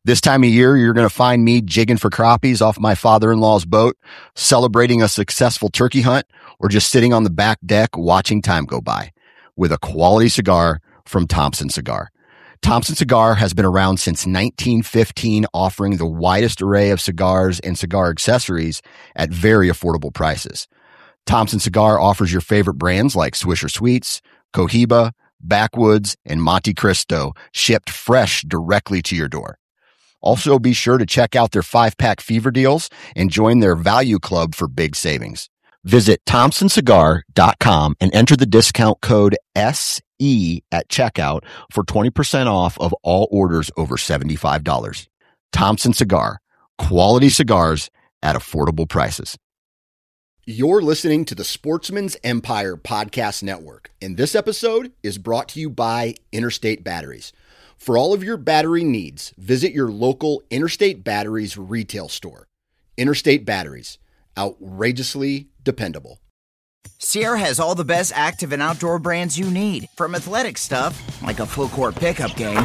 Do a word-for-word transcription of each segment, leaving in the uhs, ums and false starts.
This time of year, you're going to find me jigging for crappies off my father-in-law's boat, celebrating a successful turkey hunt, or just sitting on the back deck watching time go by with a quality cigar from Thompson Cigar. Thompson Cigar has been around since nineteen fifteen, offering the widest array of cigars and cigar accessories at very affordable prices. Thompson Cigar offers your favorite brands like Swisher Sweets, Cohiba, Backwoods, and Monte Cristo, shipped fresh directly to your door. Also, be sure to check out their five-pack fever deals and join their value club for big savings. Visit thompson cigar dot com and enter the discount code S E at checkout for twenty percent off of all orders over seventy-five dollars. Thompson Cigar, quality cigars at affordable prices. You're listening to the Sportsman's Empire Podcast Network, and this episode is brought to you by Interstate Batteries. For all of your battery needs, visit your local Interstate Batteries retail store. Interstate Batteries, outrageously dependable. Sierra has all the best active and outdoor brands you need, from athletic stuff, like a full court pickup game,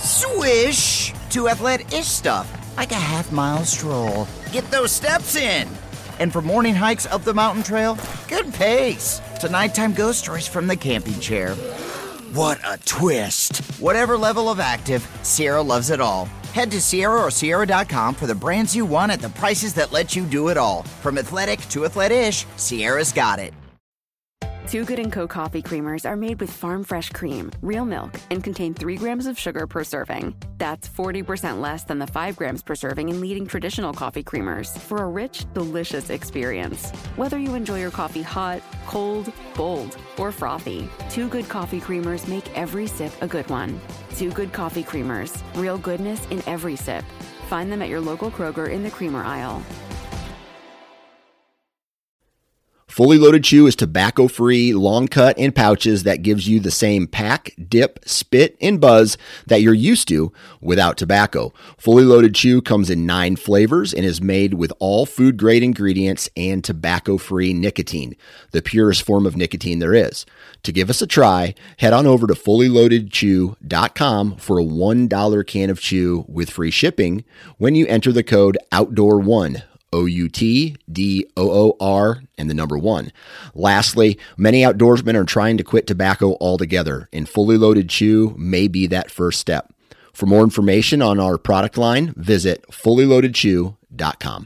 swish, to athletic-ish stuff, like a half-mile stroll. Get those steps in. And for morning hikes up the mountain trail, good pace, to nighttime ghost stories from the camping chair. What a twist. Whatever level of active, Sierra loves it all. Head to Sierra or Sierra dot com for the brands you want at the prices that let you do it all. From athletic to athletic-ish, Sierra's got it. Two Good and Co. coffee creamers are made with farm fresh cream, real milk, and contain three grams of sugar per serving. That's forty percent less than the five grams per serving in leading traditional coffee creamers for a rich, delicious experience. Whether you enjoy your coffee hot, cold, bold, or frothy, Two Good coffee creamers make every sip a good one. Two Good coffee creamers, real goodness in every sip. Find them at your local Kroger in the creamer aisle. Fully Loaded Chew is tobacco-free, long cut in pouches that gives you the same pack, dip, spit, and buzz that you're used to without tobacco. Fully Loaded Chew comes in nine flavors and is made with all food-grade ingredients and tobacco-free nicotine, the purest form of nicotine there is. To give us a try, head on over to fully loaded chew dot com for a one dollar can of chew with free shipping when you enter the code outdoor one. O U T D O O R and the number one. Lastly, many outdoorsmen are trying to quit tobacco altogether, and Fully Loaded Chew may be that first step. For more information on our product line, visit fully loaded chew dot com.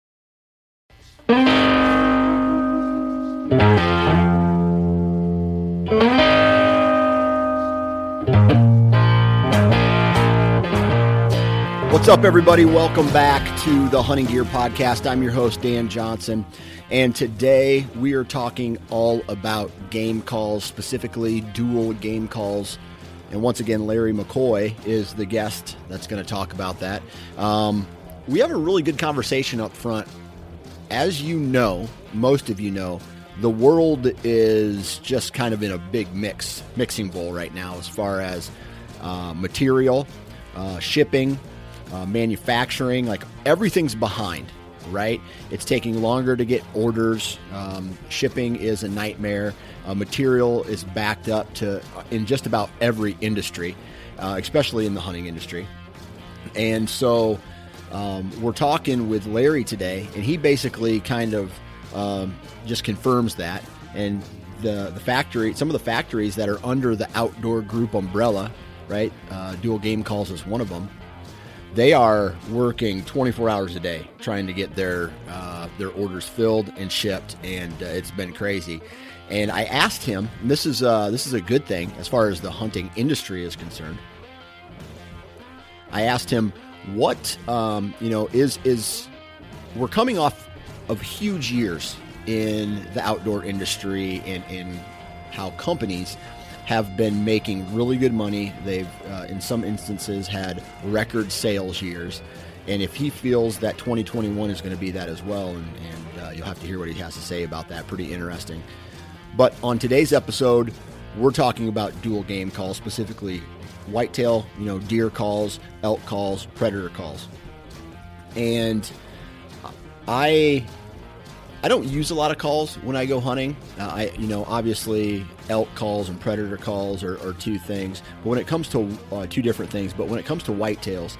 What's up, everybody? Welcome back to the Hunting Gear Podcast. I'm your host, Dan Johnson, and today we are talking all about game calls, specifically dual game calls. And once again, Larry McCoy is the guest that's going to talk about that. Um, we have a really good conversation up front. As you know, most of you know, the world is just kind of in a big mix, mixing bowl right now as far as uh, material, uh, shipping, Uh, manufacturing, like everything's behind, right? It's taking longer to get orders. Um, shipping is a nightmare. Uh, material is backed up to in just about every industry, uh, especially in the hunting industry. And so um, we're talking with Larry today, and he basically kind of um, just confirms that. And the the factory, some of the factories that are under the Outdoor Group umbrella, right? Uh, Dual Game Calls is one of them. They are working twenty-four hours a day trying to get their uh, their orders filled and shipped, and uh, it's been crazy. And I asked him, and this is uh, this is a good thing as far as the hunting industry is concerned. I asked him what um, you know is is we're coming off of huge years in the outdoor industry and in how companies have been making really good money. They've, uh, in some instances, had record sales years. And if he feels that twenty twenty-one is going to be that as well, and, and uh, you'll have to hear what he has to say about that. Pretty interesting. But on today's episode, we're talking about dual game calls, specifically whitetail, you know, deer calls, elk calls, predator calls. And I... I don't use a lot of calls when I go hunting. Uh, I, you know, obviously elk calls and predator calls are, are two things. But when it comes to uh, two different things, but when it comes to whitetails,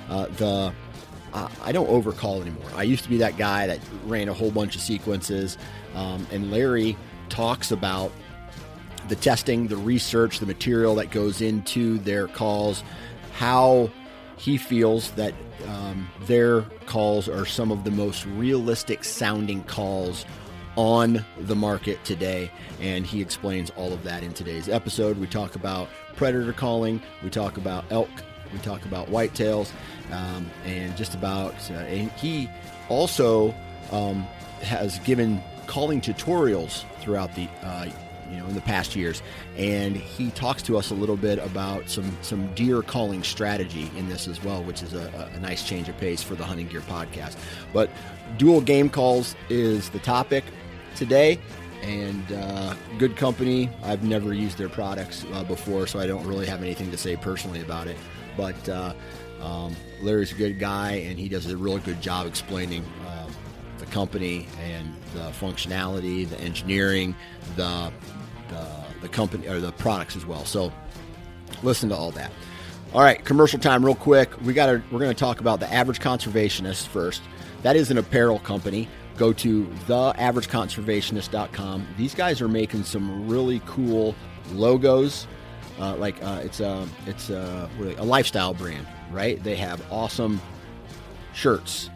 Uh, the uh, I don't overcall anymore. I used to be that guy that ran a whole bunch of sequences, um, and Larry talks about the testing, the research, the material that goes into their calls, how he feels that um, their calls are some of the most realistic sounding calls on the market today, and he explains all of that in today's episode. We talk about predator calling, we talk about elk, we talk about whitetails, um, and just about, uh, and he also um, has given calling tutorials throughout the uh, you know, in the past years, and he talks to us a little bit about some some deer calling strategy in this as well, which is a, a nice change of pace for the Hunting Gear podcast. But dual game calls is the topic today, and uh, good company. I've never used their products uh, before, so I don't really have anything to say personally about it. But uh, um, Larry's a good guy, and he does a really good job explaining uh, the company and the functionality, the engineering, the the, the company or the products as well. So listen to all that. All right, commercial time real quick. We got to we're going to talk about the Average Conservationist first. That is an apparel company. Go to the average conservationist dot com. These guys are making some really cool logos. Uh, like uh, it's a it's a, a lifestyle brand, right? They have awesome shirts,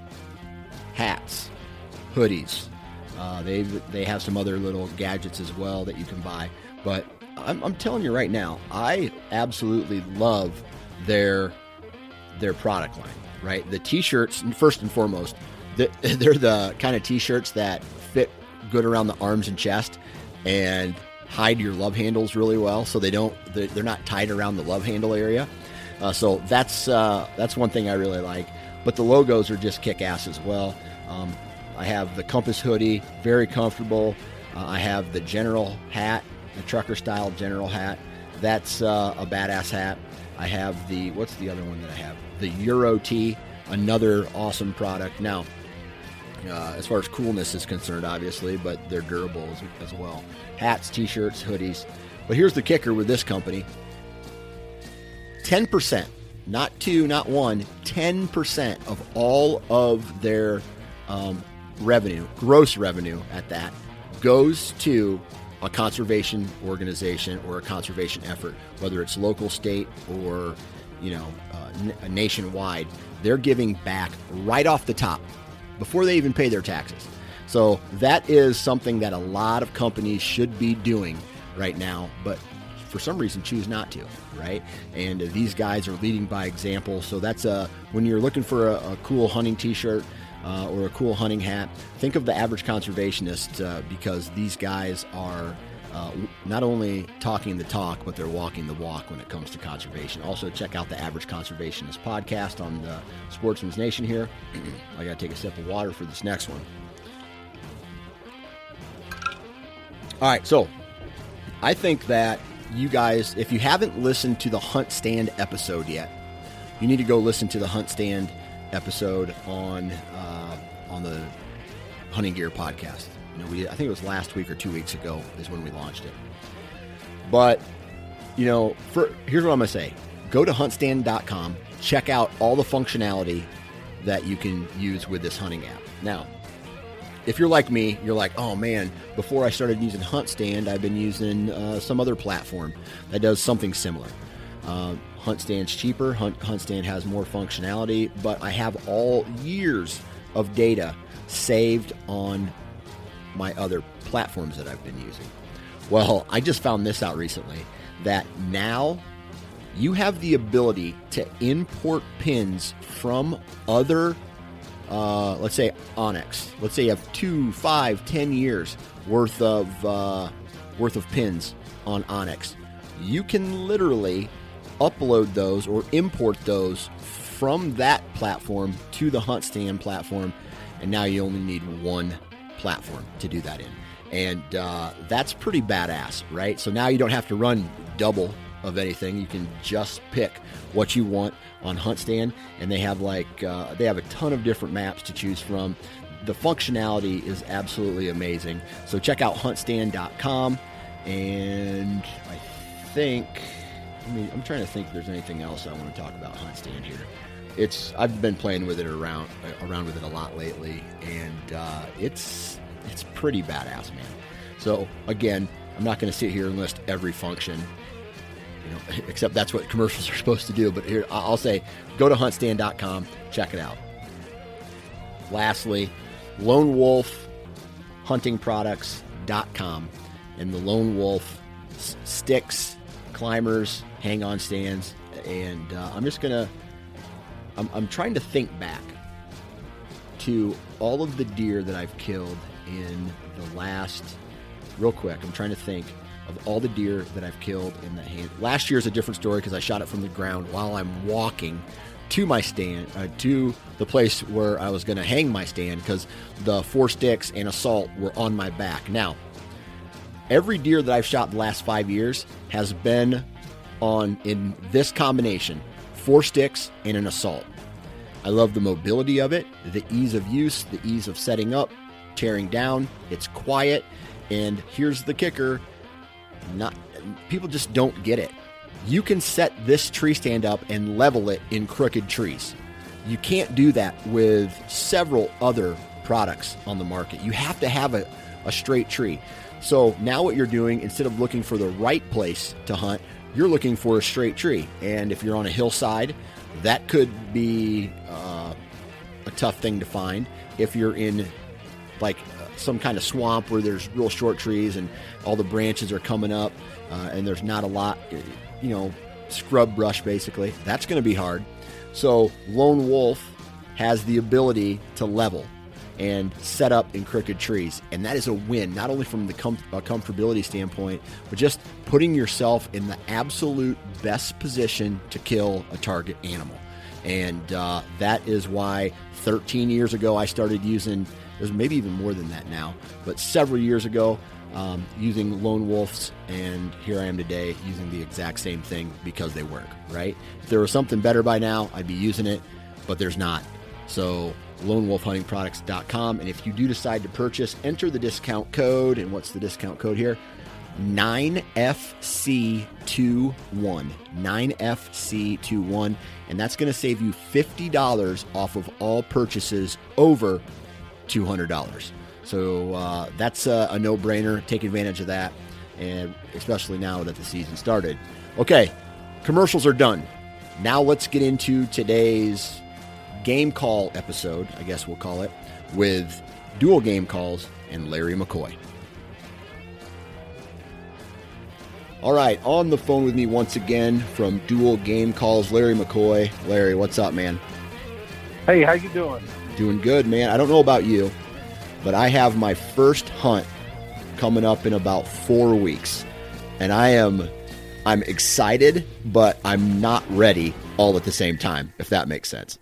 hats, hoodies. Uh, they they have some other little gadgets as well that you can buy. But I'm, I'm telling you right now, I absolutely love their their product line. Right, the T-shirts first and foremost. They're the kind of T-shirts that fit good around the arms and chest and hide your love handles really well, so they don't they're not tied around the love handle area. Uh, so that's uh, that's one thing I really like. But the logos are just kick-ass as well. Um, I have the Compass hoodie, very comfortable. Uh, I have the General hat, the trucker-style General hat. That's uh, a badass hat. I have the, what's the other one that I have? The Euro Tee, another awesome product. Now, uh, as far as coolness is concerned, obviously, but they're durable as, as well. Hats, T-shirts, hoodies. But here's the kicker with this company. ten percent, not two, not one, ten percent of all of their um, revenue, gross revenue at that, goes to a conservation organization or a conservation effort, whether it's local, state, or you know, uh, n- nationwide. They're giving back right off the top before they even pay their taxes. So that is something that a lot of companies should be doing right now, but for some reason choose not to, right? And uh, these guys are leading by example. So that's a, when you're looking for a, a cool hunting t-shirt uh, or a cool hunting hat, think of the Average Conservationist uh, because these guys are uh, not only talking the talk, but they're walking the walk when it comes to conservation. Also, check out the Average Conservationist podcast on the Sportsman's Nation here. I got to take a sip of water for this next one. All right, so I think that you guys, if you haven't listened to the Hunt Stand episode yet, you need to go listen to the Hunt Stand episode on uh, on the Hunting Gear podcast. You know, we I think it was last week or two weeks ago is when we launched it. But you know, for here's what I'm gonna say: go to hunt stand dot com, check out all the functionality that you can use with this hunting app. Now, if you're like me, you're like, oh man, before I started using Hunt Stand, I've been using uh, some other platform that does something similar. Uh, Hunt Stand's cheaper, Hunt, Hunt Stand has more functionality, but I have all years of data saved on my other platforms that I've been using. Well, I just found this out recently, that now you have the ability to import pins from other Uh, let's say Onyx. Let's say you have two, five, ten years worth of uh, worth of pins on Onyx. You can literally upload those or import those from that platform to the Hunt Stand platform, and now you only need one platform to do that in. And uh, that's pretty badass, right? So now you don't have to run double of anything. You can just pick what you want on Hunt Stand, and they have like uh, they have a ton of different maps to choose from. The functionality is absolutely amazing. So check out hunt stand dot com, and I think I mean I'm trying to think if there's anything else I want to talk about Hunt Stand here. it's I've been playing with it around around with it a lot lately, and uh, it's it's pretty badass, man. So again, I'm not going to sit here and list every function, you know, except that's what commercials are supposed to do. But here I'll say, go to hunt stand dot com, check it out. Lastly, Lone Wolf Hunting Products dot com, and the Lone Wolf s- sticks, climbers, hang-on stands, and uh, I'm just gonna. I'm, I'm trying to think back to all of the deer that I've killed in the last. Real quick, I'm trying to think of all the deer that I've killed in the hand. Last year is a different story because I shot it from the ground while I'm walking to my stand, uh, to the place where I was going to hang my stand, because the four sticks and assault were on my back. Now, every deer that I've shot the last five years has been on in this combination, four sticks and an assault. I love the mobility of it, the ease of use, the ease of setting up, tearing down. It's quiet, and here's the kicker: not people just don't get it. You can set this tree stand up and level it in crooked trees. You can't do that with several other products on the market. You have to have a, a straight tree. So now what you're doing, instead of looking for the right place to hunt, you're looking for a straight tree. And if you're on a hillside, that could be uh, a tough thing to find. If you're in like some kind of swamp where there's real short trees and all the branches are coming up uh, and there's not a lot, you know, scrub brush basically, that's going to be hard. So Lone Wolf has the ability to level and set up in crooked trees, and that is a win, not only from the com- uh, comfortability standpoint, but just putting yourself in the absolute best position to kill a target animal. And uh, that is why thirteen years ago I started using, there's maybe even more than that now, but several years ago, Um, using Lone Wolves, and here I am today using the exact same thing because they work, right? If there was something better by now, I'd be using it, but there's not. So Lone Wolf Hunting Products dot com, and if you do decide to purchase, enter the discount code, and what's the discount code here? nine F C twenty-one. nine F C twenty-one, and that's going to save you fifty dollars off of all purchases over two hundred dollars. So uh, that's a, a no-brainer. Take advantage of that, and especially now that the season started. Okay, commercials are done. Now let's get into today's game call episode, I guess we'll call it, with Dual Game Calls and Larry McCoy. All right, on the phone with me once again from Dual Game Calls, Larry McCoy. Larry, what's up, man? Hey, how you doing? Doing good, man. I don't know about you, but I have my first hunt coming up in about four weeks. And I am I'm excited, but I'm not ready all at the same time, if that makes sense.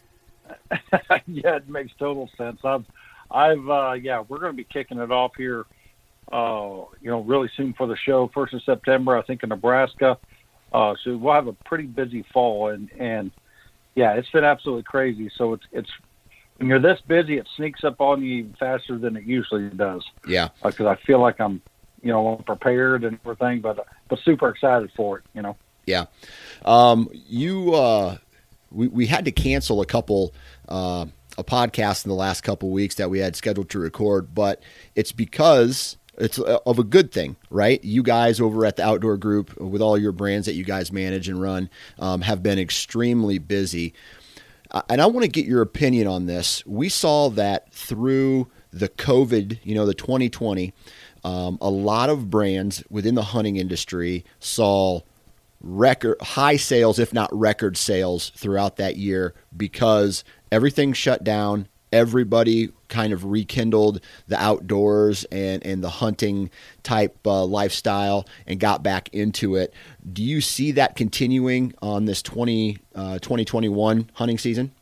Yeah, it makes total sense. I've I've uh yeah, we're gonna be kicking it off here uh, you know, really soon for the show, first of September, I think in Nebraska. Uh so we'll have a pretty busy fall, and, and yeah, it's been absolutely crazy. So it's it's when you're this busy, it sneaks up on you faster than it usually does. Yeah. Because uh, I feel like I'm, you know, prepared and everything, but but super excited for it, you know. Yeah. Um, you, uh, we, we had to cancel a couple, uh, a podcast in the last couple of weeks that we had scheduled to record, but it's because it's of a good thing, right? You guys over at the Outdoor Group, with all your brands that you guys manage and run, um, have been extremely busy. And I want to get your opinion on this. We saw that through the COVID, you know, the twenty twenty, um, a lot of brands within the hunting industry saw record high sales, if not record sales, throughout that year because everything shut down. Everybody kind of rekindled the outdoors and, and the hunting type uh, lifestyle and got back into it. Do you see that continuing on this twenty, uh, twenty twenty-one hunting season?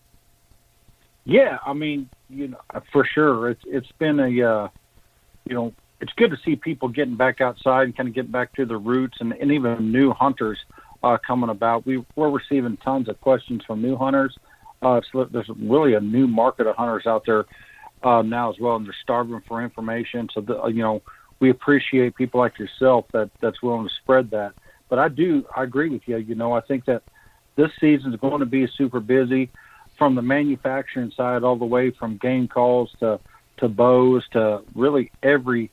Yeah, I mean, you know, for sure. It's it's been a, uh, you know, it's good to see people getting back outside and kind of getting back to their roots, and, and even new hunters uh, coming about. We, we're receiving tons of questions from new hunters. Uh, so there's really a new market of hunters out there uh, now as well, and they're starving for information. So, the, you know, we appreciate people like yourself that, that's willing to spread that. But I do, I agree with you. You know, I think that this season is going to be super busy. from the manufacturing side all the way from game calls to to bows to really every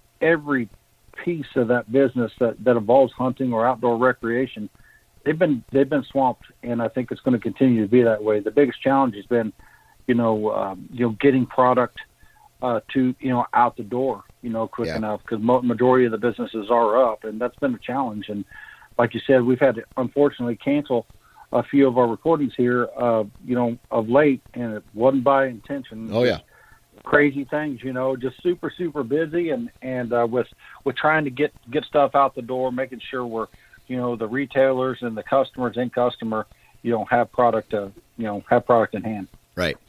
every piece of that business that, that involves hunting or outdoor recreation. They've been they've been swamped, and I think it's going to continue to be that way. The biggest challenge has been, you know, um, you know, getting product uh, to you know out the door, you know, quick yeah. enough, because mo- majority of the businesses are up, and that's been a challenge. And like you said, we've had to unfortunately cancel a few of our recordings here, uh, you know, of late, and it wasn't by intention. Oh yeah, crazy things, you know, just super super busy, and and uh, with with trying to get get stuff out the door, making sure we're you know, the retailers and the customers and customer, you know, have product, uh, you know, have product in hand. Right.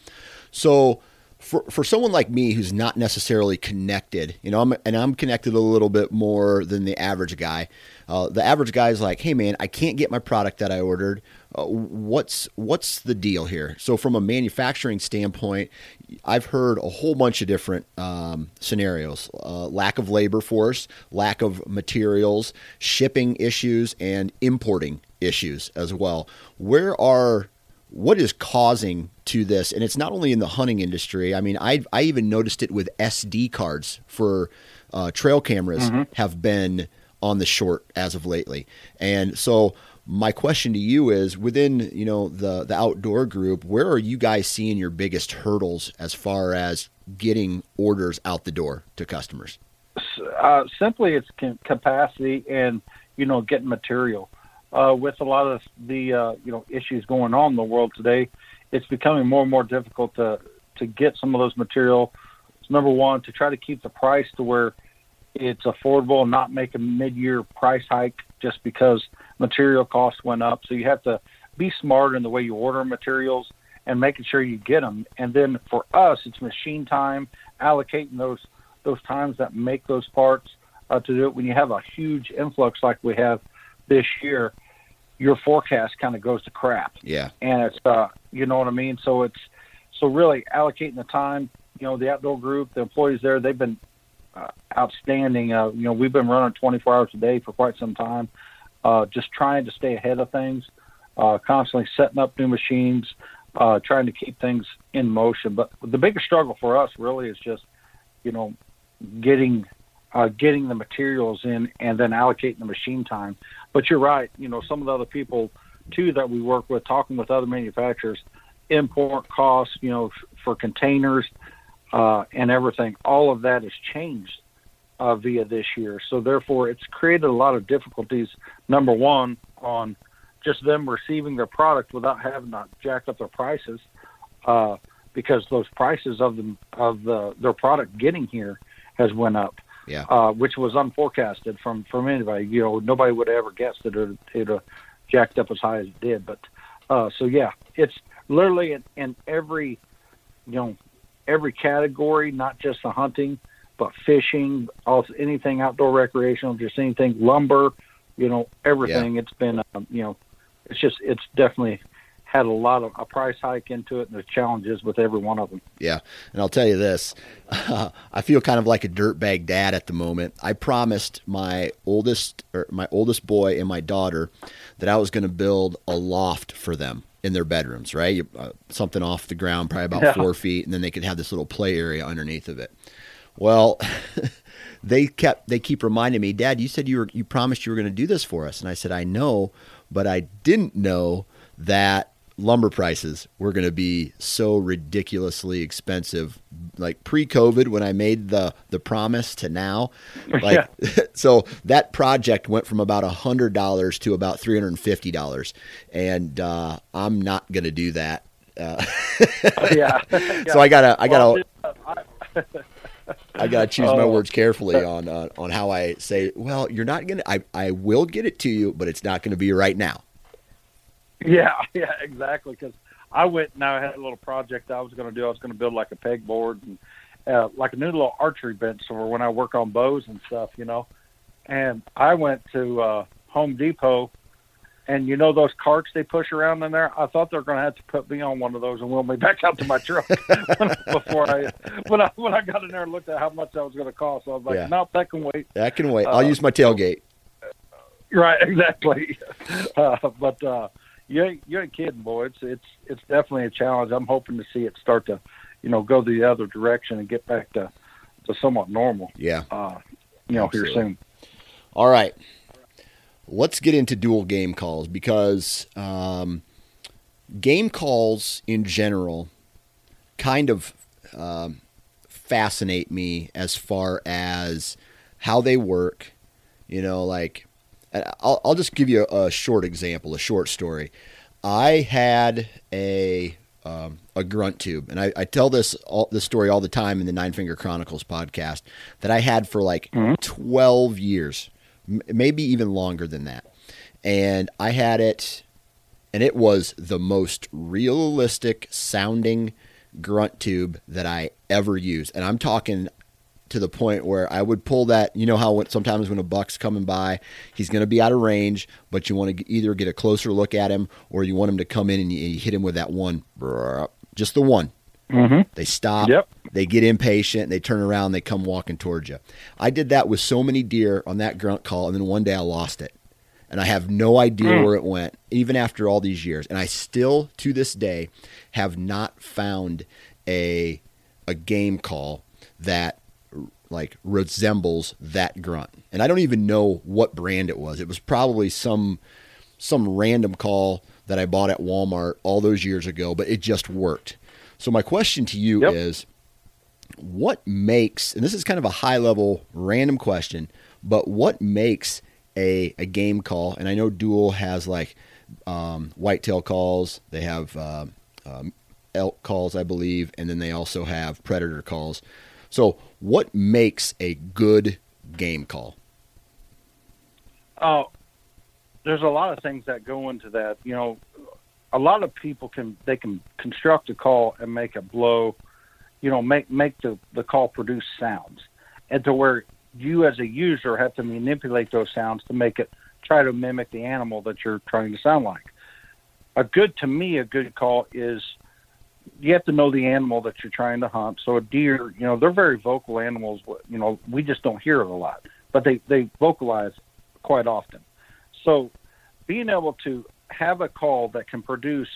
So for for someone like me who's not necessarily connected, you know, I'm, and I'm connected a little bit more than the average guy. Uh, the average guy is like, hey man, I can't get my product that I ordered. Uh, what's what's the deal here? So from a manufacturing standpoint, I've heard a whole bunch of different um, scenarios: uh, lack of labor force, lack of materials, shipping issues, and importing issues as well. Where are what is causing to this? And it's not only in the hunting industry. I mean, I I even noticed it with S D cards for uh, trail cameras mm-hmm. have been on the short as of lately. And so my question to you is, within, you know, the, the outdoor group, where are you guys seeing your biggest hurdles as far as getting orders out the door to customers? Uh, simply it's capacity and, you know, getting material. Uh, with a lot of the, uh, you know, issues going on in the world today, it's becoming more and more difficult to, to get some of those material. Number one, to try to keep the price to where it's affordable and not make a mid-year price hike just because material costs went up. So you have to be smart in the way you order materials and making sure you get them. And then for us, it's machine time, allocating those those times that make those parts uh, to do it. When you have a huge influx like we have this year, your forecast kind of goes to crap. Yeah. And it's, uh, you know what I mean? So it's, so really allocating the time, you know, the outdoor group, the employees there, they've been uh, outstanding. Uh, you know, we've been running twenty-four hours a day for quite some time, uh, just trying to stay ahead of things, uh, constantly setting up new machines, uh, trying to keep things in motion. But the biggest struggle for us really is just, you know, getting, uh, getting the materials in and then allocating the machine time. But you're right. You know, some of the other people too that we work with, talking with other manufacturers, import costs, you know, for containers, uh, and everything, all of that has changed, uh, via this year. So therefore it's created a lot of difficulties. Number one, on just them receiving their product without having to jack up their prices, uh, because those prices of them, of the, their product getting here has went up. Yeah. Uh, which was unforecasted from, from anybody. You know, nobody would have ever guessed that it would have jacked up as high as it did. But, uh, so yeah, it's literally in, in every, you know, every category, not just the hunting, but fishing, also anything outdoor recreational, just anything, lumber, you know, everything. Yeah. It's been, um, you know, it's just, it's definitely had a lot of a price hike into it, and the challenges with every one of them. Yeah. And I'll tell you this, uh, I feel kind of like a dirtbag dad at the moment. I promised my oldest, or my oldest boy and my daughter that I was going to build a loft for them in their bedrooms, right? You, uh, something off the ground, probably about yeah. four feet. And then they could have this little play area underneath of it. Well, they kept, they keep reminding me, Dad, you said you were, you promised you were going to do this for us. And I said, I know, but I didn't know that lumber prices were going to be so ridiculously expensive, like pre-COVID when I made the, the promise to now. Like, yeah. So that project went from about a hundred dollars to about three hundred fifty dollars. And, uh, I'm not going to do that. Uh, yeah. yeah. So I gotta, I gotta, well, I, I gotta choose my words carefully on, uh, on how I say, well, you're not going to, I, I will get it to you, but it's not going to be right now. Yeah, yeah, exactly. Because I went and I had a little project I was going to do. I was going to build like a pegboard and uh, like a new little archery bench for when I work on bows and stuff, you know. And I went to uh, Home Depot, and you know those carts they push around in there. I thought they were going to have to put me on one of those and wheel me back out to my truck before I when I when I got in there and looked at how much that was going to cost. So I was like, yeah. nope, that can wait. That can wait. I'll uh, use my tailgate. Right, exactly. Uh, but. Uh, you ain't, you ain't kidding, boy. It's it's it's definitely a challenge. I'm hoping to see it start to, you know, go the other direction and get back to, to somewhat normal. Yeah. Uh, you know, Absolutely. here soon. All right. Let's get into dual game calls because um, game calls in general kind of um, fascinate me as far as how they work. You know, like I'll, I'll just give you a, a short example, a short story. I had a um, a grunt tube, and I, I tell this all, this story all the time in the Nine Finger Chronicles podcast that I had for like mm-hmm. twelve years, m- maybe even longer than that. And I had it, and it was the most realistic sounding grunt tube that I ever used. And I'm talking to the point where I would pull that, you know how when, sometimes when a buck's coming by, he's going to be out of range, but you want to either get a closer look at him or you want him to come in and you, you hit him with that one, just the one. Mm-hmm. They stop, yep. They get impatient, they turn around, they come walking towards you. I did that with so many deer on that grunt call, and then one day I lost it. And I have no idea mm. where it went, even after all these years. And I still, to this day, have not found a a game call that like resembles that grunt. And I don't even know what brand it was. It was probably some some random call that I bought at Walmart all those years ago, but it just worked. So my question to you yep. is, what makes, and this is kind of a high-level random question, but what makes A, a game call, and I know Dual has like um, whitetail calls, they have uh, um, elk calls, I believe, and then they also have predator calls. So what makes a good game call? Oh, uh, there's a lot of things that go into that. You know, a lot of people can, they can construct a call and make it blow, you know, make, make the, the call produce sounds, and to where you as a user have to manipulate those sounds to make it try to mimic the animal that you're trying to sound like. A good, to me, a good call is you have to know the animal that you're trying to hunt. So a deer, you know, they're very vocal animals. You know, we just don't hear it a lot, but they, they vocalize quite often. So being able to have a call that can produce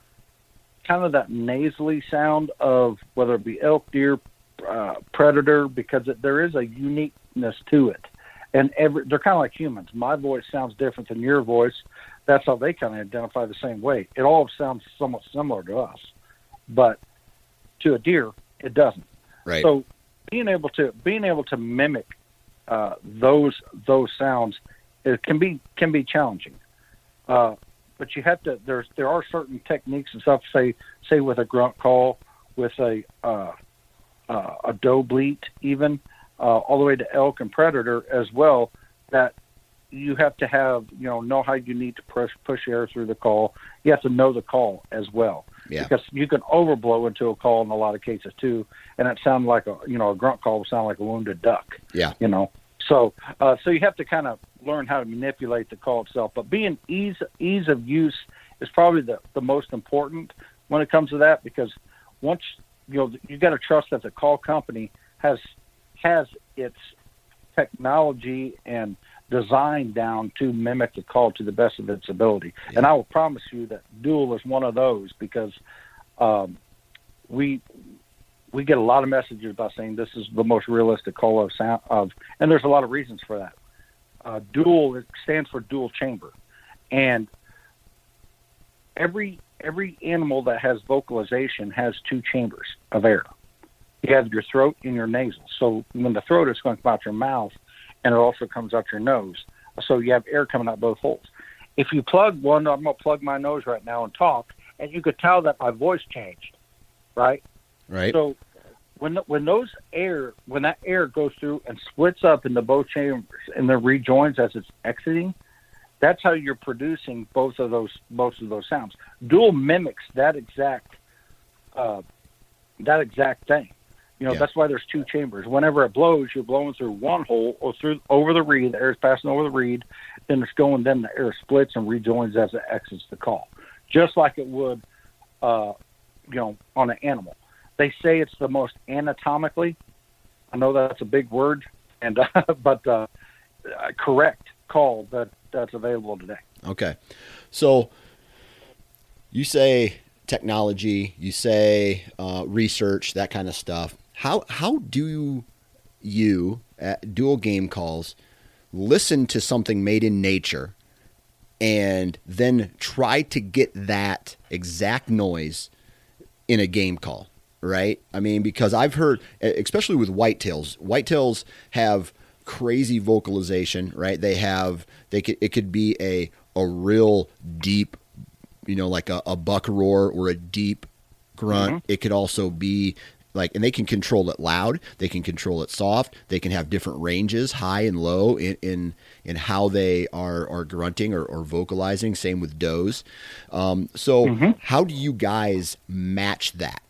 kind of that nasally sound of whether it be elk, deer, uh, predator, because it, there is a uniqueness to it. And every, they're kind of like humans. My voice sounds different than your voice. That's how they kind of identify the same way. It all sounds somewhat similar to us, but to a deer, it doesn't. Right. So being able to being able to mimic uh, those those sounds, it can be can be challenging. Uh, but you have to. There's there are certain techniques and stuff. Say say with a grunt call, with a uh, uh, a doe bleat, even uh, all the way to elk and predator as well. That you have to have, you know, know how you need to push push air through the call. You have to know the call as well. Yeah. Because you can overblow into a call in a lot of cases too, and it sounds like a, you know, a grunt call will sound like a wounded duck. Yeah. You know, so uh, so you have to kind of learn how to manipulate the call itself. But being ease ease of use is probably the, the most important when it comes to that, because once you know, you got to trust that the call company has has its technology and design down to mimic the call to the best of its ability. Yeah. And I will promise you that Dual is one of those, because um, we we get a lot of messages about saying this is the most realistic call of sound of, and there's a lot of reasons for that. Uh, dual, it stands for dual chamber, and every every animal that has vocalization has two chambers of air. You have your throat and your nasal. So when the throat is going to come out your mouth, and it also comes out your nose. So you have air coming out both holes. If you plug one, I'm going to plug my nose right now and talk, and you could tell that my voice changed, right? Right. So when when those air, when that air goes through and splits up into both chambers and then rejoins as it's exiting, that's how you're producing both of those both of those sounds. Dual mimics that exact uh, that exact thing. You know, yeah. That's why there's two chambers. Whenever it blows, you're blowing through one hole or through over the reed. The air is passing over the reed. Then it's going. Then the air splits and rejoins as it exits the call, just like it would, uh, you know, on an animal. They say it's the most anatomically. I know that's a big word, and uh, but uh, correct call that that's available today. Okay, so You say technology, you say uh, research, that kind of stuff. How how do you at Dual Game Calls listen to something made in nature and then try to get that exact noise in a game call, right? I mean, because I've heard, especially with whitetails, whitetails have crazy vocalization, right? They have, they could, it could be a, a real deep, you know, like a, a buck roar or a deep grunt. Mm-hmm. It could also be like, and they can control it loud. They can control it soft. They can have different ranges, high and low, in in, in how they are, are grunting or, or vocalizing. Same with does. Um, so mm-hmm. how do you guys match that?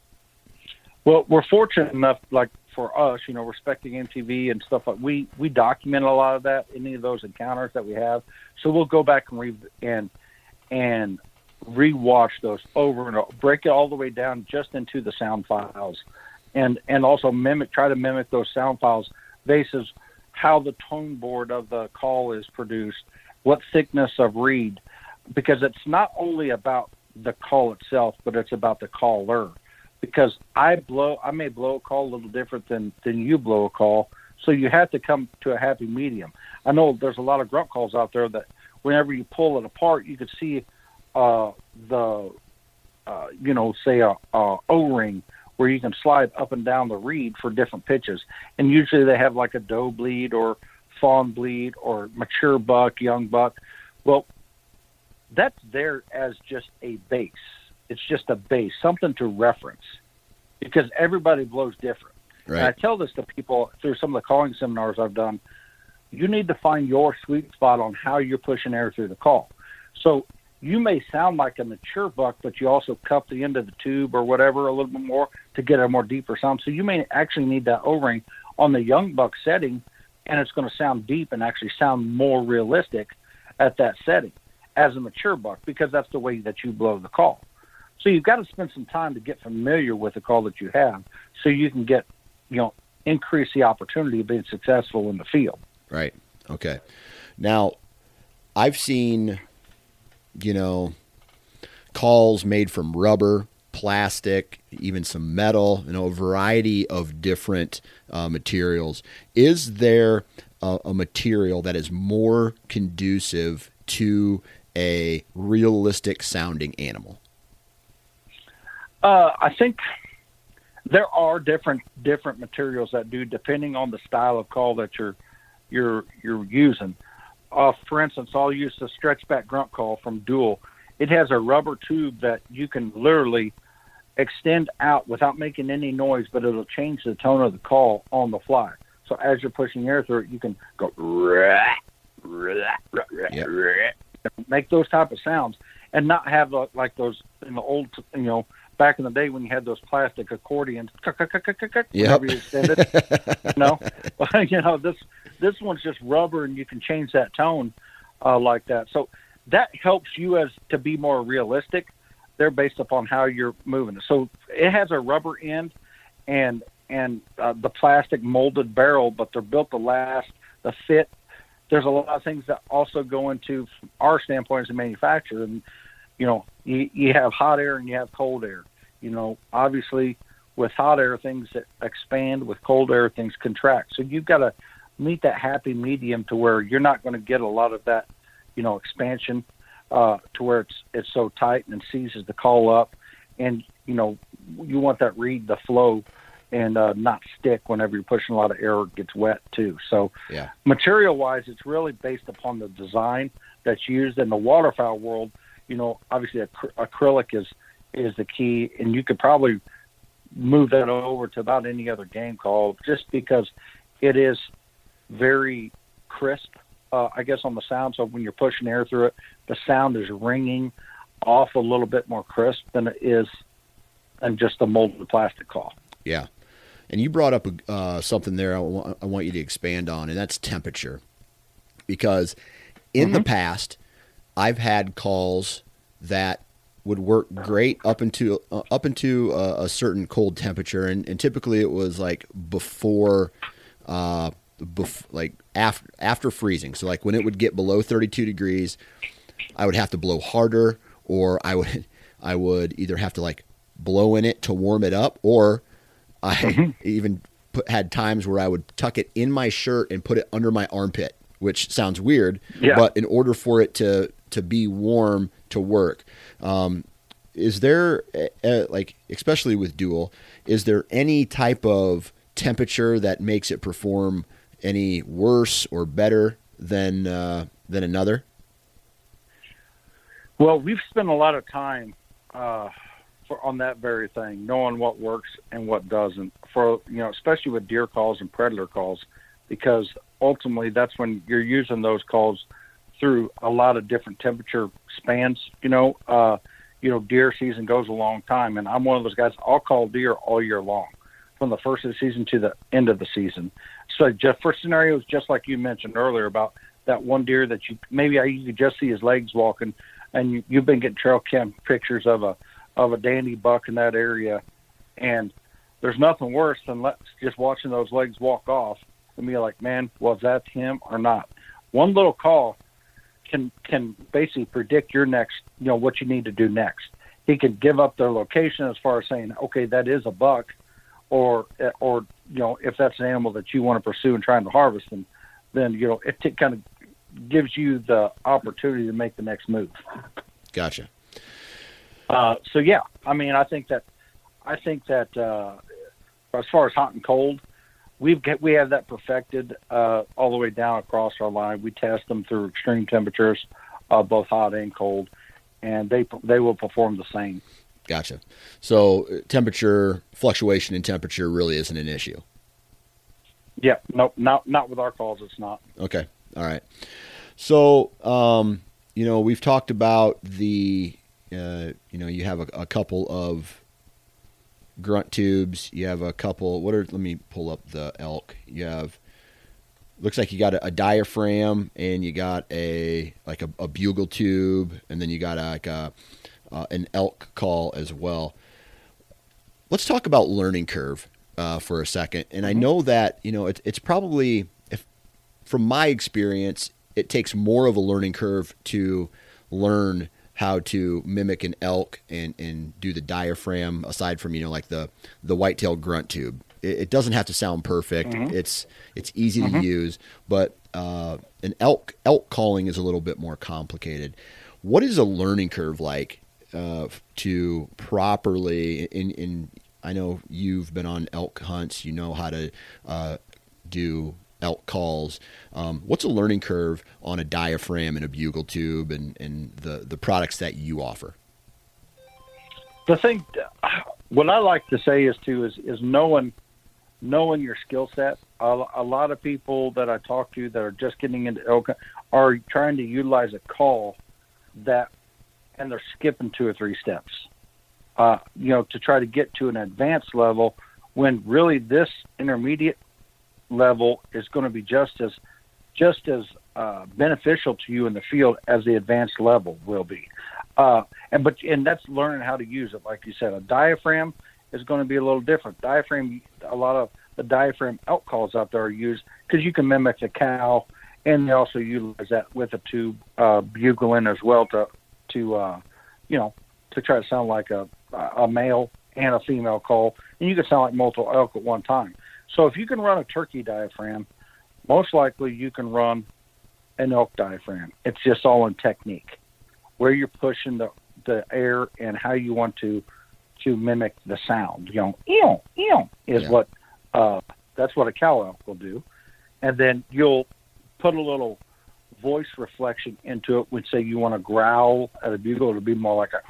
Well, we're fortunate enough, like for us, you know, respecting M T V and stuff like we we document a lot of that, any of those encounters that we have. So we'll go back and re and and rewatch those over and over, break it all the way down just into the sound files, and and also mimic, try to mimic those sound files basis how the tone board of the call is produced, what thickness of reed, because it's not only about the call itself, but it's about the caller. Because I blow, I may blow a call a little different than than you blow a call, so you have to come to a happy medium. I know there's a lot of grunt calls out there that whenever you pull it apart, you could see uh, the, uh, you know, say a, a O-ring where you can slide up and down the reed for different pitches, and usually they have like a doe bleed or fawn bleed or mature buck, young buck. Well, that's there as just a base. It's just a base, something to reference, because everybody blows different. Right. And I tell this to people through some of the calling seminars I've done. You need to find your sweet spot on how you're pushing air through the call. So you may sound like a mature buck, but you also cup the end of the tube or whatever a little bit more to get a more deeper sound. So you may actually need that O-ring on the young buck setting, and it's going to sound deep and actually sound more realistic at that setting as a mature buck, because that's the way that you blow the call. So you've got to spend some time to get familiar with the call that you have, so you can get, you know, increase the opportunity of being successful in the field. Right. Okay. Now, I've seen, you know, calls made from rubber, plastic, even some metal, you know, a variety of different uh, materials. Is there a, a material that is more conducive to a realistic sounding animal? Uh, I think there are different different materials that do, depending on the style of call that you're you're you're using. Uh, for instance, I'll use the stretch back grunt call from Dual. It has a rubber tube that you can literally extend out without making any noise, but it'll change the tone of the call on the fly. So as you're pushing air through it, you can go rah, rah, rah, yep. rah, make those type of sounds, and not have uh, like those in the old, you know, back in the day when you had those plastic accordions, yep. whenever you extend it, you know, you know, this this one's just rubber, and you can change that tone uh, like that. So that helps you as to be more realistic. They're based upon how you're moving. So it has a rubber end and and uh, the plastic molded barrel, but they're built to last, the fit. There's a lot of things that also go into our standpoint as a manufacturer. And, you know, you, you have hot air and you have cold air. You know, obviously with hot air, things that expand. With cold air, things contract. So you've got to meet that happy medium to where you're not going to get a lot of that, you know, expansion uh, to where it's it's so tight and seizes the call up. And, you know, you want that reed to flow and uh, not stick whenever you're pushing a lot of air, or it gets wet too. So yeah. Material-wise, it's really based upon the design that's used. In the waterfowl world, you know, obviously acry- acrylic is is the key, and you could probably move that over to about any other game call just because it is very crisp, uh, I guess, on the sound. So when you're pushing air through it, the sound is ringing off a little bit more crisp than it is in just a molded plastic call. Yeah. And you brought up uh, something there I, w- I want you to expand on, and that's temperature. Because in mm-hmm. the past, I've had calls that would work great up into uh, up into a, a certain cold temperature, and, and typically it was like before, uh, bef- like after after freezing. So like when it would get below thirty-two degrees, I would have to blow harder, or I would I would either have to like blow in it to warm it up, or I mm-hmm. even put, had times where I would tuck it in my shirt and put it under my armpit, which sounds weird, yeah. but in order for it to to be warm to work. Um, is there, uh, like, especially with dual, is there any type of temperature that makes it perform any worse or better than uh, than another? Well, we've spent a lot of time uh, for, on that very thing, knowing what works and what doesn't, for, you know, especially with deer calls and predator calls, because ultimately that's when you're using those calls through a lot of different temperature spans. You know, uh, you know, deer season goes a long time, and I'm one of those guys. I'll call deer all year long, from the first of the season to the end of the season. So, just for scenarios, just like you mentioned earlier about that one deer that you maybe I, you could just see his legs walking, and you, you've been getting trail cam pictures of a of a dandy buck in that area, and there's nothing worse than let's just watching those legs walk off and be like, man, was that him or not? One little call can can basically predict your next, you know, what you need to do next. He can give up their location as far as saying, okay, that is a buck, or or you know, if that's an animal that you want to pursue and trying to harvest, and then you know it t- kind of gives you the opportunity to make the next move. Gotcha. Uh, so yeah, I mean, I think that I think that uh, as far as hot and cold, we've get, we have that perfected uh, all the way down across our line. We test them through extreme temperatures, uh, both hot and cold, and they they will perform the same. Gotcha. So temperature fluctuation in temperature really isn't an issue. Yeah, no, not not with our calls. It's not. Okay. All right. So, um, you know, we've talked about the, uh, you know, you have a, a couple of grunt tubes. You have a couple, what are, let me pull up the elk. You have, looks like you got a, a diaphragm, and you got a, like a, a bugle tube, and then you got a, like a, uh, an elk call as well. Let's talk about learning curve uh, for a second. And I know that, you know, it, it's probably, if from my experience, it takes more of a learning curve to learn how to mimic an elk and, and do the diaphragm, aside from, you know, like the, the whitetail grunt tube. It, it doesn't have to sound perfect. Mm-hmm. It's, it's easy mm-hmm. to use, but uh, an elk, elk calling is a little bit more complicated. What is a learning curve like uh, to properly in, in, I know you've been on elk hunts, you know how to uh, do elk calls. Um, what's a learning curve on a diaphragm and a bugle tube and, and the, the products that you offer? The thing, what I like to say is too, is, is knowing, knowing your skill set. A, a lot of people that I talk to that are just getting into elk are trying to utilize a call that, and they're skipping two or three steps, uh, you know, to try to get to an advanced level, when really this intermediate level is going to be just as just as uh, beneficial to you in the field as the advanced level will be. Uh, and but and that's learning how to use it. Like you said, a diaphragm is going to be a little different. Diaphragm, a lot of the diaphragm elk calls out there are used because you can mimic a cow, and they also utilize that with a tube uh, bugling as well to to uh, you know to try to sound like a a male and a female call, and you can sound like multiple elk at one time. So if you can run a turkey diaphragm, most likely you can run an elk diaphragm. It's just all in technique, where you're pushing the, the air and how you want to to mimic the sound. You know, ew, ew, is yeah. what uh, that's what a cow elk will do, and then you'll put a little voice reflection into it. When say you want to growl at a bugle, it'll be more like a,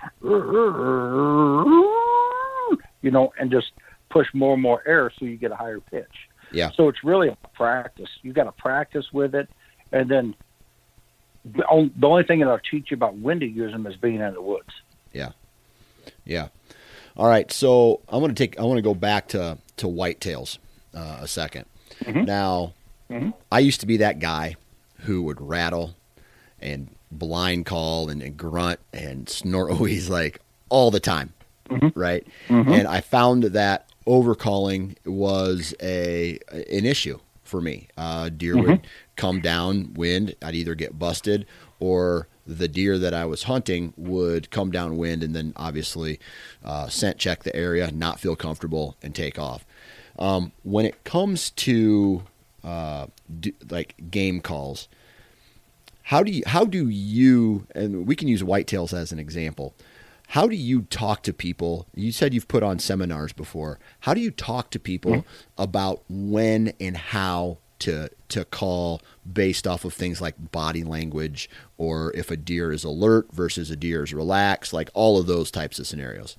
you know, and just push more and more air so you get a higher pitch. Yeah. So it's really a practice. You got to practice with it, and then the only, the only thing that I'll teach you about when to use them is being in the woods. Yeah. Yeah. All right. So I want to take. I want to go back to to whitetails uh, a second. Mm-hmm. Now, mm-hmm. I used to be that guy who would rattle and blind call and, and grunt and snort always like all the time. Mm-hmm. Right. Mm-hmm. And I found that overcalling was a an issue for me. Uh, deer mm-hmm. would come down wind. I'd either get busted or the deer that I was hunting would come downwind and then obviously uh, scent check the area, not feel comfortable, and take off. Um, when it comes to uh, do, like game calls, how do you, how do you, and we can use whitetails as an example, how do you talk to people? You said you've put on seminars before. How do you talk to people mm-hmm. about when and how to to call based off of things like body language, or if a deer is alert versus a deer is relaxed, like all of those types of scenarios?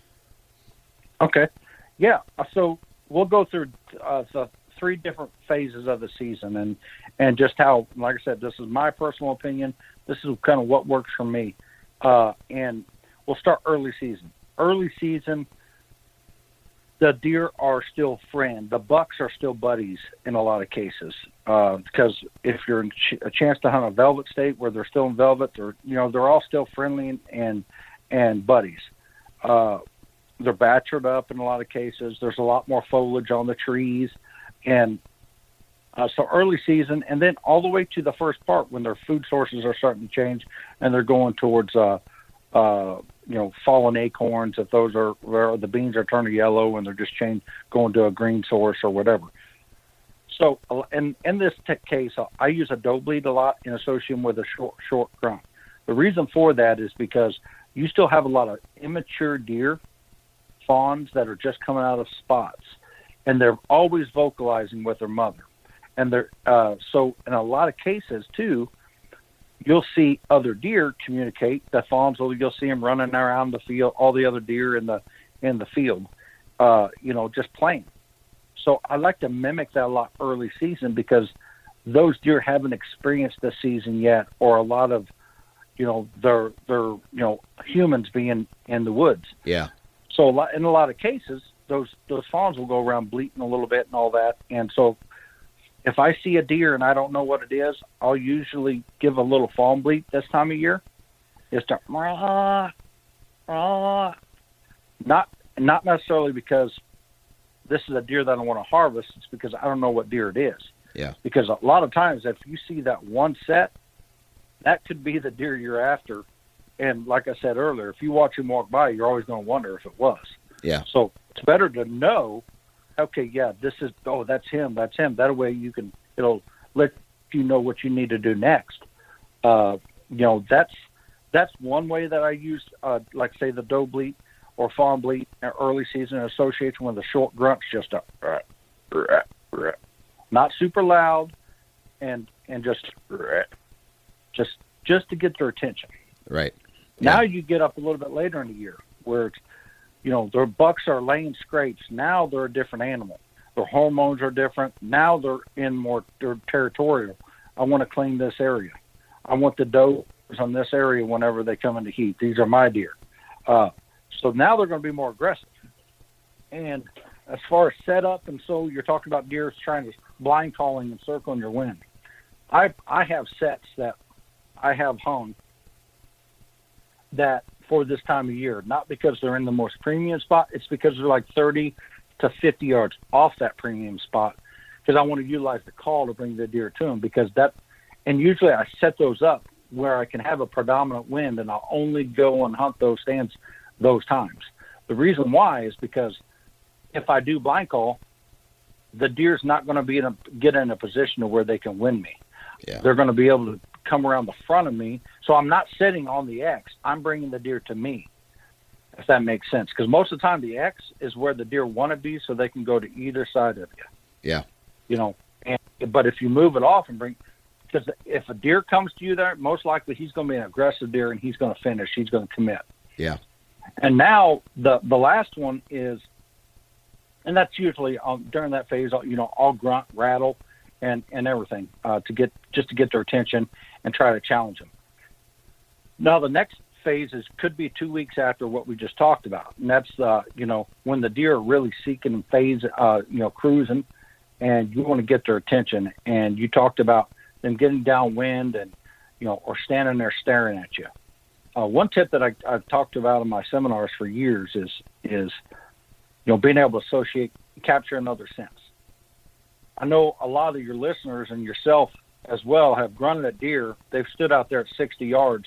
Okay. Yeah. So we'll go through uh, the three different phases of the season, and, and just how, like I said, this is my personal opinion. This is kind of what works for me. Uh, and we'll start early season. Early season, the deer are still friends. The bucks are still buddies in a lot of cases. Uh, because if you're in ch- a chance to hunt a velvet state where they're still in velvet, they're, you know, they're all still friendly and, and, and buddies. Uh, they're bacheled up in a lot of cases. There's a lot more foliage on the trees. And uh, so early season, and then all the way to the first part when their food sources are starting to change and they're going towards, uh, uh, you know, fallen acorns, if those are where the beans are turning yellow and they're just change, going to a green source or whatever. So, and in this t- case, I use a doe bleed a lot in association with a short, short grunt. The reason for that is because you still have a lot of immature deer, fawns that are just coming out of spots, and they're always vocalizing with their mother. And they're, uh, so in a lot of cases too, you'll see other deer communicate. The fawns, you'll see them running around the field, all the other deer in the in the field, uh, you know, just playing. So I like to mimic that a lot early season because those deer haven't experienced the season yet, or a lot of, you know, they're they're you know humans being in the woods. Yeah. So a lot, in a lot of cases, those those fawns will go around bleating a little bit and all that, and so. If I see a deer and I don't know what it is, I'll usually give a little fawn bleat this time of year. Just a rah, rah. Not not necessarily because this is a deer that I want to harvest. It's because I don't know what deer it is. Yeah. Because a lot of times, if you see that one set, that could be the deer you're after. And like I said earlier, if you watch him walk by, you're always going to wonder if it was. Yeah. So it's better to know. Okay, yeah, this is, oh, that's him, that's him. That way you can, it'll let you know what you need to do next. Uh, you know, that's that's one way that I use, uh, like, say, the doe bleat or fawn bleat in early season in association with the short grunts, just a, not super loud, and and just, just, just to get their attention. Right. Now yeah. you get up a little bit later in the year where it's, you know, their bucks are laying scrapes. Now they're a different animal. Their hormones are different. Now they're in more, they're territorial. I want to clean this area. I want the does on this area whenever they come into heat. These are my deer. Uh, so now they're going to be more aggressive. And as far as setup, and so you're talking about deer trying to blind calling and circling your wind. I I have sets that I have hung that for this time of year, not because they're in the most premium spot. It's because they're like thirty to fifty yards off that premium spot, because I want to utilize the call to bring the deer to them, because that, and usually I set those up where I can have a predominant wind, and I'll only go and hunt those stands those times. The reason why is because if I do blind call, the deer's not going to be in a, get in a position to where they can win me. Yeah. They're going to be able to come around the front of me. So I'm not sitting on the X. I'm bringing the deer to me, if that makes sense. Because most of the time the X is where the deer want to be, so they can go to either side of you. Yeah. You know, and, but if you move it off and bring, because if a deer comes to you there, most likely he's going to be an aggressive deer and he's going to finish. He's going to commit. Yeah. And now the the last one is, and that's usually um, during that phase, you know, I'll grunt, rattle, and, and everything uh, to get just to get their attention and try to challenge them. Now the next phase is could be two weeks after what we just talked about, and that's uh, you know, when the deer are really seeking phase, uh, you know, cruising, and you want to get their attention. And you talked about them getting downwind and, you know, or standing there staring at you. Uh, one tip that I, I've talked about in my seminars for years is is you know, being able to associate, capture another sense. I know a lot of your listeners and yourself as well have grunted at deer. They've stood out there at sixty yards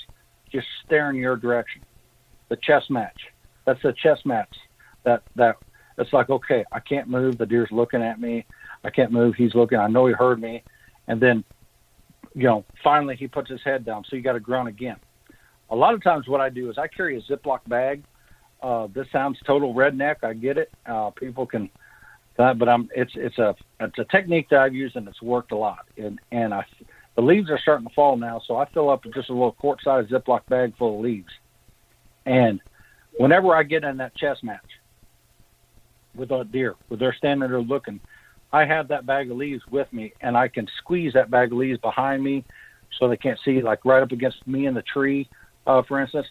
just staring your direction. The chess match. That's the chess match. That that it's like, okay, I can't move. The deer's looking at me. I can't move. He's looking. I know he heard me. And then, you know, finally he puts his head down. So you got to grunt again. A lot of times what I do is I carry a Ziploc bag. Uh, this sounds total redneck. I get it. Uh, people can, uh, but I'm. It's it's a it's a technique that I've used and it's worked a lot. And and I, the leaves are starting to fall now, so I fill up just a little quart-sized Ziploc bag full of leaves. And whenever I get in that chess match with a deer, where they're standing there looking, I have that bag of leaves with me, and I can squeeze that bag of leaves behind me so they can't see, like right up against me in the tree, uh, for instance,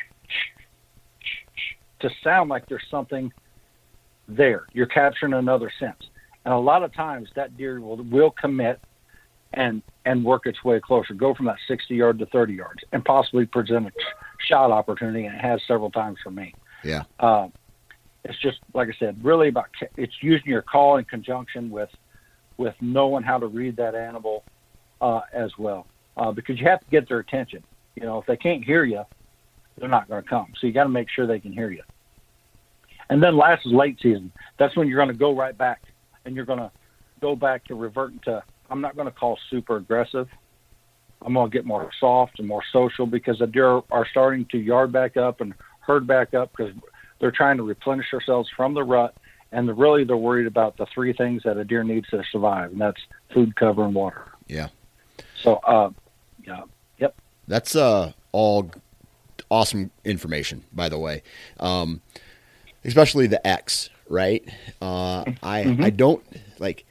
to sound like there's something there. You're capturing another sense. And a lot of times that deer will, will commit and and work its way closer, go from that sixty yard to thirty yards, and possibly present a shot opportunity, and it has several times for me. Yeah. Uh, it's just, like I said, really about, it's using your call in conjunction with with knowing how to read that animal uh, as well, uh, because you have to get their attention. You know, if they can't hear you, they're not going to come. So you got to make sure they can hear you. And then last is late season. That's when you're going to go right back, and you're going to go back to reverting to, I'm not going to call super aggressive. I'm going to get more soft and more social, because the deer are starting to yard back up and herd back up because they're trying to replenish themselves from the rut. And they're really, they're worried about the three things that a deer needs to survive, and that's food, cover, and water. Yeah. So, uh, yeah, yep. That's uh, all awesome information, by the way. Um, especially the X, right? Uh, I mm-hmm. I don't like,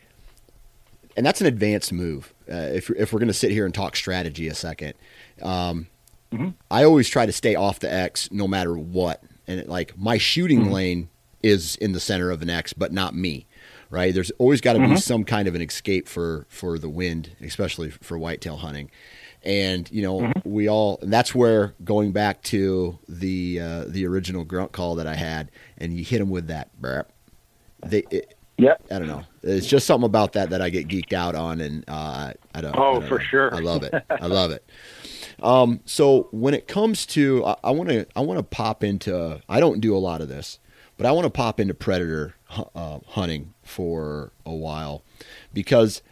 and that's an advanced move. Uh, if if we're going to sit here and talk strategy a second, um, mm-hmm. I always try to stay off the X no matter what. And it, like my shooting mm-hmm. lane is in the center of an X, but not me, right? There's always got to mm-hmm. be some kind of an escape for for the wind, especially for whitetail hunting. And, you know, mm-hmm. we all, and that's where, going back to the uh, the original grunt call that I had, and you hit them with that burp, they, it, yep. I don't know. It's just something about that that I get geeked out on, and uh, I don't. Oh, I don't for know. sure. I love it. I love it. Um, so when it comes to, I want to, I want to pop into, I don't do a lot of this, but I want to pop into predator uh, hunting for a while, because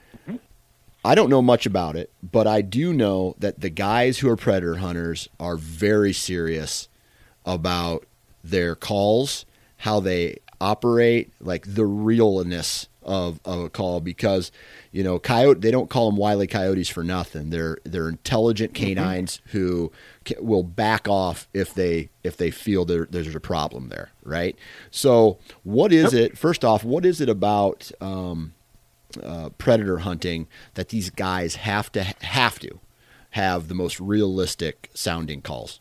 I don't know much about it, but I do know that the guys who are predator hunters are very serious about their calls, how they operate, like the realness of, of a call, because, you know, coyote, they don't call them Wile E. Coyotes for nothing. They're, they're intelligent canines mm-hmm. who can, will back off if they, if they feel there, there's a problem there. Right. So what is yep. it, first off, what is it about, um, Uh, predator hunting that these guys have to have to have the most realistic sounding calls?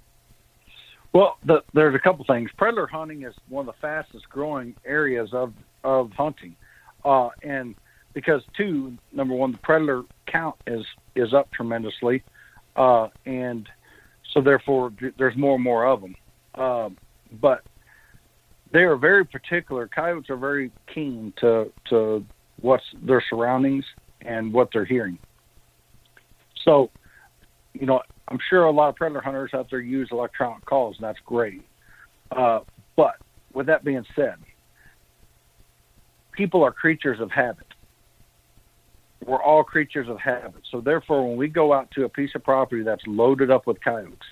Well, the, there's a couple things. Predator hunting is one of the fastest growing areas of of hunting, uh, and because two, number one, the predator count is is up tremendously, uh, and so therefore there's more and more of them. Uh, but they are very particular. Coyotes are very keen to to what's their surroundings and what they're hearing. So, you know, I'm sure a lot of predator hunters out there use electronic calls, and that's great. Uh, but with that being said, people are creatures of habit. We're all creatures of habit. So therefore, when we go out to a piece of property that's loaded up with coyotes,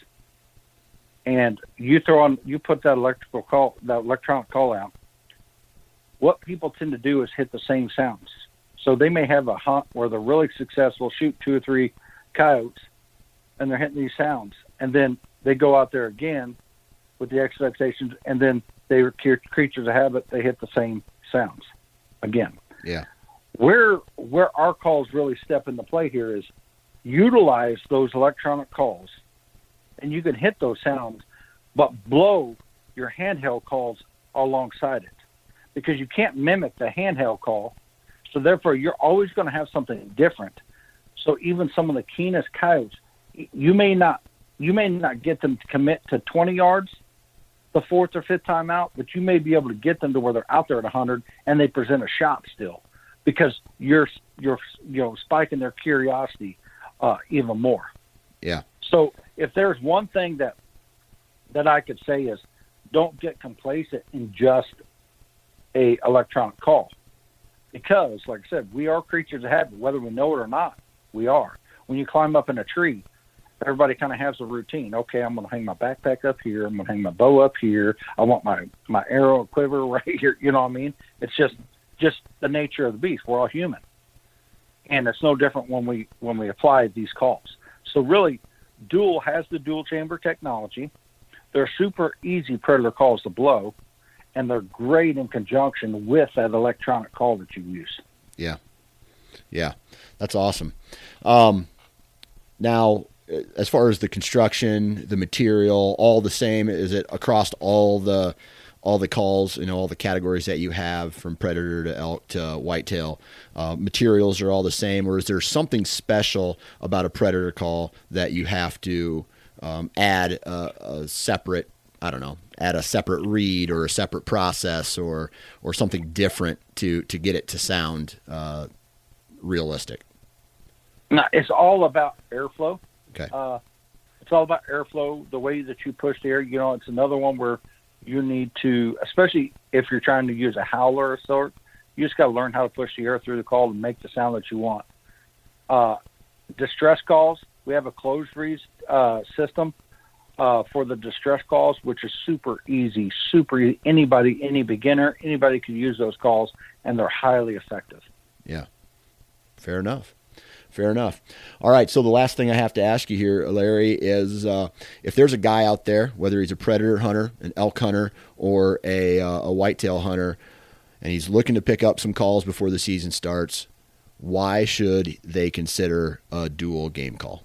and you throw on, you put that electrical call, that electronic call out, what people tend to do is hit the same sounds. So they may have a hunt where they're really successful, shoot two or three coyotes, and they're hitting these sounds. And then they go out there again with the expectations, and then they are creatures of habit. They hit the same sounds again. Yeah. Where where our calls really step into play here is utilize those electronic calls, and you can hit those sounds, but blow your handheld calls alongside it, because you can't mimic the handheld call. So therefore, you're always going to have something different. So even some of the keenest coyotes, you may not you may not get them to commit to twenty yards the fourth or fifth time out, but you may be able to get them to where they're out there at one hundred and they present a shot still, because you're you're you know spiking their curiosity uh, even more. Yeah. So if there's one thing that that I could say is, don't get complacent in just a electronic call, because, like I said, we are creatures of habit, whether we know it or not. We are. When you climb up in a tree, everybody kind of has a routine. Okay, I'm going to hang my backpack up here. I'm going to hang my bow up here. I want my, my arrow quiver right here. You know what I mean? It's just just the nature of the beast. We're all human, and it's no different when we when we apply these calls. So really, Dual has the dual chamber technology. They're super easy predator calls to blow, and they're great in conjunction with that electronic call that you use. Yeah. Yeah. That's awesome. Um, now, as far as the construction, the material, all the same, is it across all the, all the calls, you know, all the categories that you have, from predator to elk to whitetail, uh, materials are all the same, or is there something special about a predator call that you have to um, add a, a separate, I don't know, add a separate reed or a separate process or, or something different to, to get it to sound uh, realistic? No, it's all about airflow. Okay. Uh, it's all about airflow, the way that you push the air. You know, it's another one where you need to, especially if you're trying to use a howler of sort, you just got to learn how to push the air through the call and make the sound that you want. Uh, distress calls, we have a closed reed uh, system uh, for the distress calls, which is super easy, super easy. Anybody, any beginner, anybody can use those calls, and they're highly effective. Yeah, fair enough. Fair enough. All right, so the last thing I have to ask you here, Larry, is uh, if there's a guy out there, whether he's a predator hunter, an elk hunter, or a, uh, a whitetail hunter, and he's looking to pick up some calls before the season starts, why should they consider a Dual game call?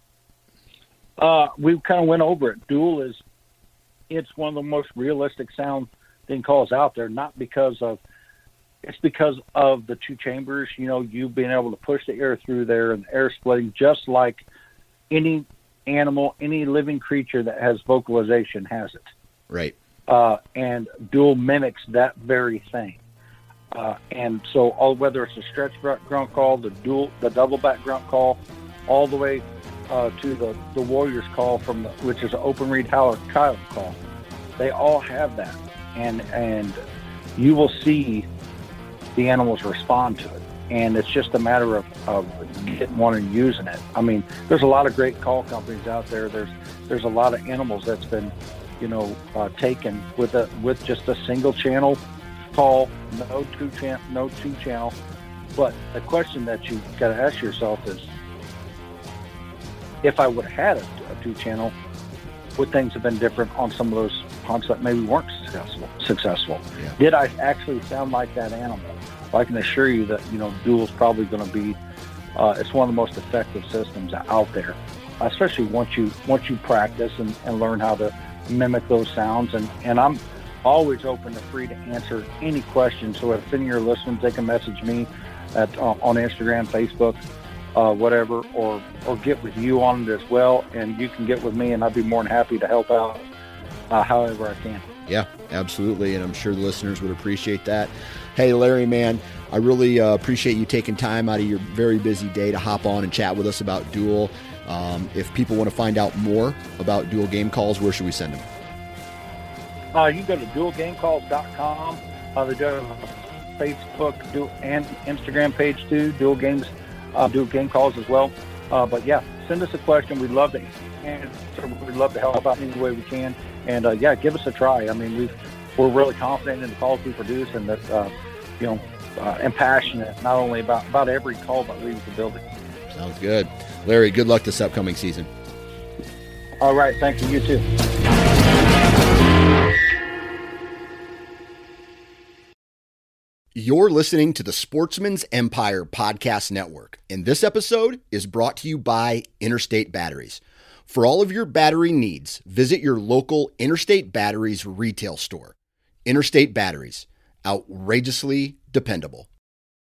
Uh, we kind of went over it. Dual is, it's one of the most realistic sounding calls out there, not because of, it's because of the two chambers, you know, you being able to push the air through there and the air splitting, just like any animal, any living creature that has vocalization has it. Right. Uh, and Dual mimics that very thing. Uh, and so all, whether it's a stretch grunt call, the dual, the double back grunt call, all the way uh, to the, the Warriors call, from the, which is an open reed howler child call, they all have that. And, and you will see the animals respond to it. And it's just a matter of, of getting one and using it. I mean, there's a lot of great call companies out there. There's, there's a lot of animals that's been, you know, uh, taken with a, with just a single channel call, no two channel, no two channel. But the question that you got to ask yourself is, if I would have had a, a two channel, would things have been different on some of those hunts that maybe weren't successful? Successful. Yeah. Did I actually sound like that animal? Well, I can assure you that, you know, Dual is probably going to be, uh, it's one of the most effective systems out there, especially once you once you practice and, and learn how to mimic those sounds. And, and I'm always open to free to answer any questions. So if any of your listeners, they can message me at uh, on Instagram, Facebook, uh, whatever, or or get with you on it as well. And you can get with me, and I'd be more than happy to help out uh, however I can. Yeah, absolutely. And I'm sure the listeners would appreciate that. Hey, Larry, man, I really uh, appreciate you taking time out of your very busy day to hop on and chat with us about Dual. Um, if people want to find out more about Dual game calls, where should we send them? Uh, you can go to dual game calls dot com. Uh, they go to Facebook Dual, and Instagram page too, Dual Games, uh, Dual Game Calls as well. Uh, but yeah, send us a question. We'd love to answer. We'd love to help out any way we can. And uh, yeah, give us a try. I mean, we've, we're really confident in the calls we produce, and that uh, you know, uh, and passionate not only about about every call that leaves the building. Sounds good, Larry. Good luck this upcoming season. All right, thank you. You too. You're listening to the Sportsman's Empire Podcast Network, and this episode is brought to you by Interstate Batteries. For all of your battery needs, visit your local Interstate Batteries retail store. Interstate Batteries, outrageously dependable.